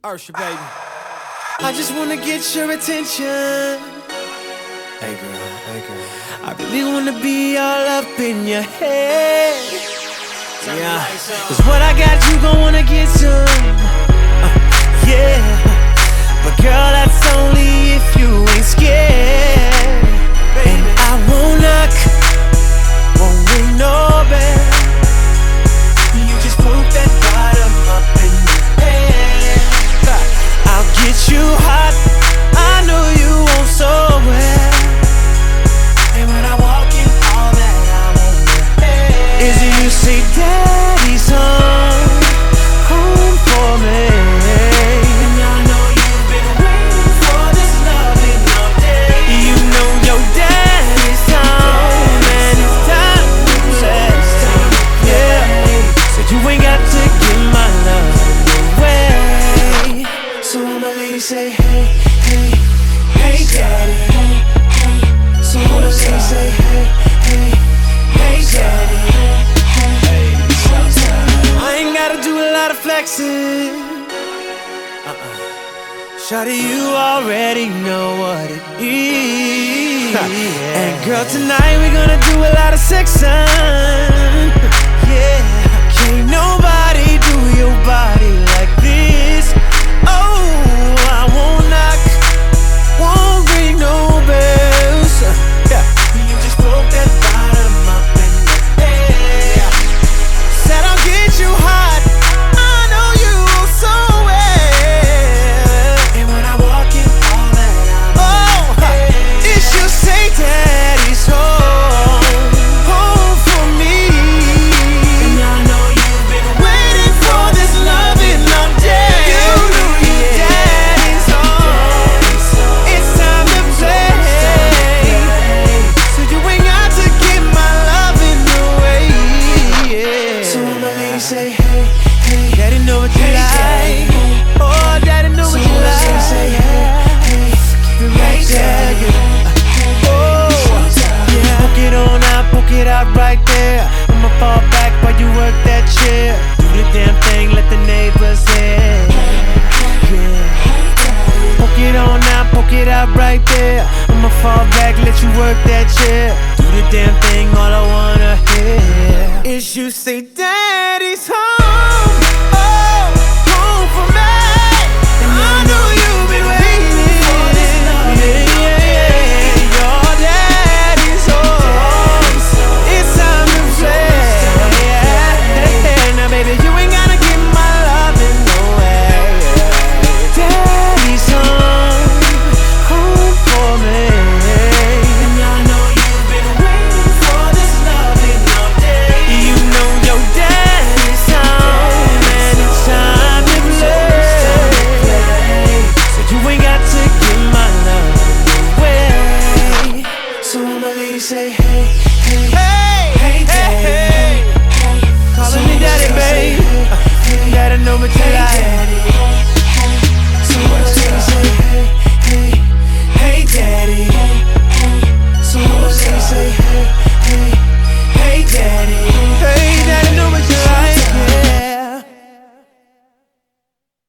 Ursha, baby. I just wanna get your attention. Hey girl, hey girl. I really wanna be all up in your head. Yeah, cause what I got, you gon' wanna get some. Yeah, but girl, that's only if you ain't scared. And I won't knock, won't ring no bell. You just poke that bottom up in your head. I'll get you hot, I know you want so well. And when I walk in, all that I want is you say, Daddy's home, home for me. And I know you've been waiting for this loving all day. You know your daddy's home, and it's time to play. Yeah, so you ain't got to give my love away. So all my ladies say, hey, hey, hey, daddy, hey, hey. So all the ladies say, hey, hey, hey, daddy, hey, hey, hey. I ain't gotta do a lot of flexing. Shawty, you already know what it is. And girl, tonight we gonna do a lot of sexing. Yeah, can't nobody do your body like this. Oh, I won't knock, won't ring no bells. Yeah, you just broke that bottom up in the air. Said I'll get you hot, I know you so well. And when I walk in, all that I'm is you say Daddy's home, home for me. And I know you've been waiting for this loving all day. You know your daddy's home, it's time to play. So you ain't got to give my loving away. Yeah. So all my ladies say, hey, hey, Daddy know what you like. Oh, Daddy know what you like. Say, hey, hey, keep it right there. Oh, yeah. Poke it on out, poke it out right there. I'ma fall back while you work that chair. Do the damn thing, let the neighbors hear. Yeah. Poke it on out, poke it out right there. I'ma fall back, let you work that chair. Do the damn thing, all I wanna hear is you say, Daddy's home, oh, home for me. And I know you've been waiting for this love. Yeah, yeah, yeah. Your daddy's home, it's time to play. Yeah. Now baby, you ain't gotta give my loving away. Daddy's home for me. And I know you've been waiting for this loving all day. You know your daddy's home, and it's time to play. So you ain't got to give my love away. So all my ladies say, hey, hey, hey, hey, hey, hey. Calling me daddy, babe. Daddy know what you like. So all my ladies say, hey.